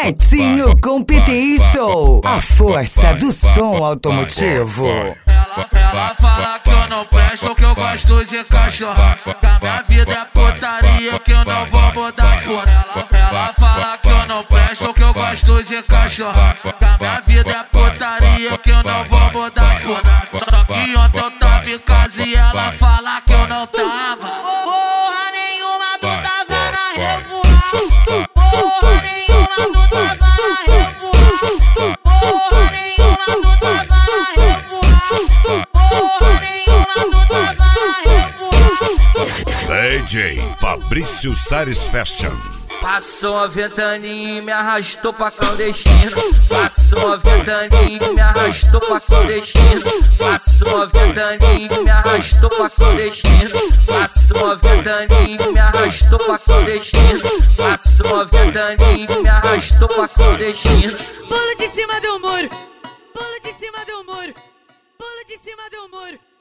Netinho Competition, a força do som automotivo. Ela fala que eu não presto, que eu gosto de cachorro, que a minha vida é putaria, que eu não vou mudar por ela. Ela fala que eu não presto, que eu gosto de cachorro, que a minha vida é putaria, que eu não vou mudar por nada. Só que ontem eu tava em casa e ela fala que eu não tava. Porra nenhuma, tu tava na revoada. Porra nenhuma, tu tava na revoada. Porra nenhuma, tu tava na revoada. Porra nenhuma, tu tava na revoada. DJ Fabrício Sares Fashion. Passou a ventaninha e me arrastou pra clandestino. Passou a ventaninha e me arrastou pra clandestino. Passou a ventaninha e me arrastou pra clandestino. Passou a ventaninha e me arrastou pra clandestino. Passou a ventaninha e me arrastou pra clandestino. Pula de cima do muro, pula de cima do muro, pula de cima do muro.